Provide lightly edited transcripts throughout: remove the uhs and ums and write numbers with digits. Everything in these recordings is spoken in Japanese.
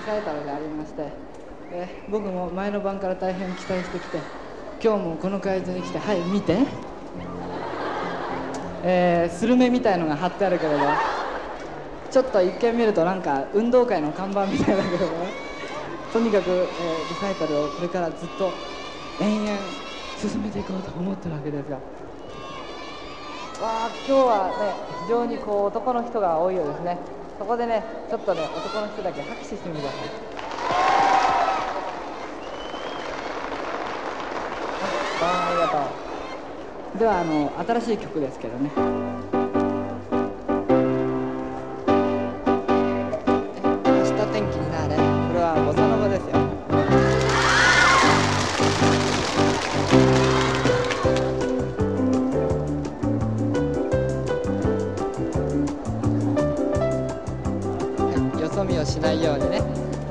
サイタルがありまして、僕も前の晩から大変期待してきて、今日もこの会場に来て、はい見て、スルメみたいのが貼ってあるけれど、ちょっと一見見るとなんか運動会の看板みたいだけどね、とにかく、リサイタルをこれからずっと延々進めていこうと思ってるわけですが、今日はね非常にこう男の人が多いようですね。そこでねちょっとね男の人だけ拍手してみてください。ありがとう。では新しい曲ですけどね、明日天気になれ、これはボサノバですよ。よそ見をしないようにね。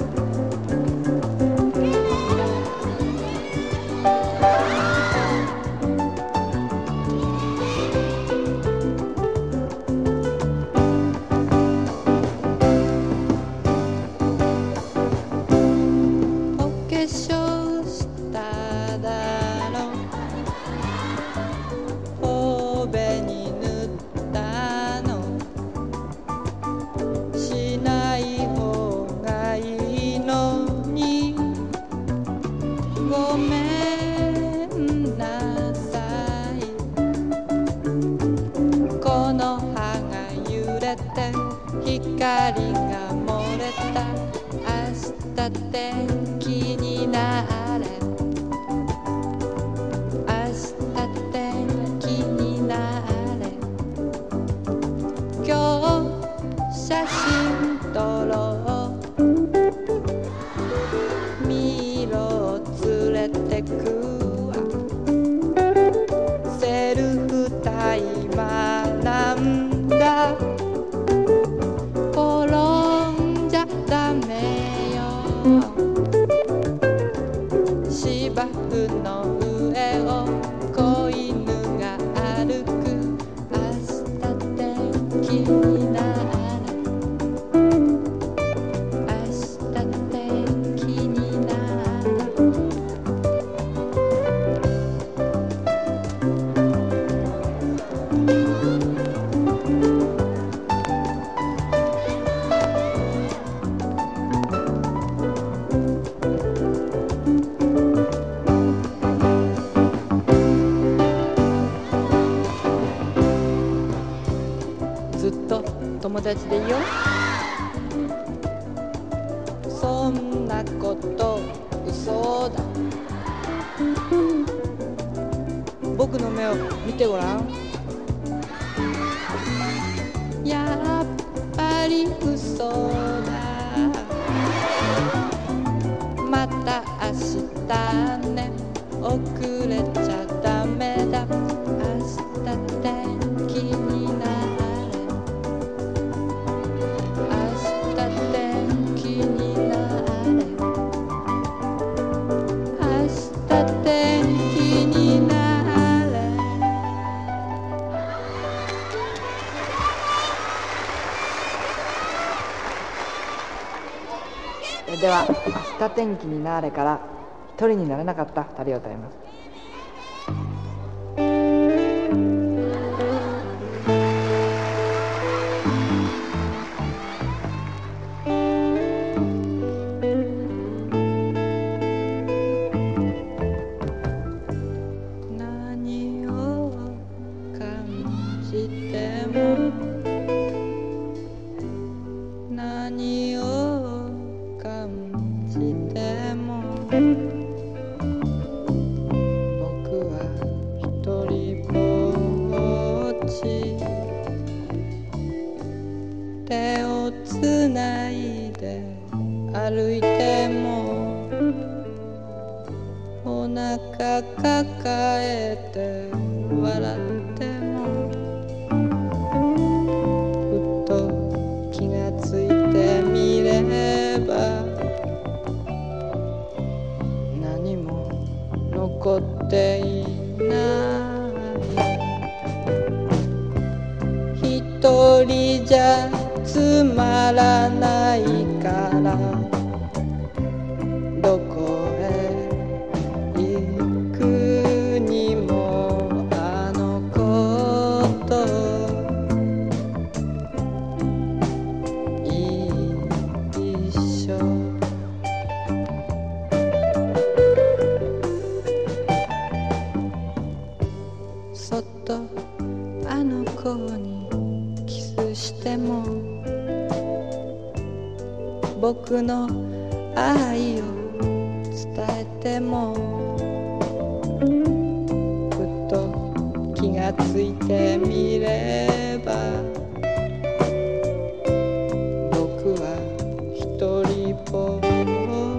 光が漏れた明日天気になれ、明日天気になれ、今日写真撮ろう、ミロ連れてくわ、セルフタイマーなんだ、ダメよ、芝生の上を子犬が歩く、明日天気になれ、明日天気になれ、ずっと友達でいよう。そんなこと嘘だ。僕の目を見てごらん。やっぱり嘘だ。また明日ね、遅れちゃダメだ。明日天気になれ、では明日天気になれから一人になれなかった二人を歌います。何を感じても、何を感じても、僕は一人ぼっち、手をつないで歩いても、お腹抱えて笑っても、ふと気がついてみれば何も残っていない。一人じゃつまらないからとあの子にキスしても僕の愛を伝えてもふと気がついてみ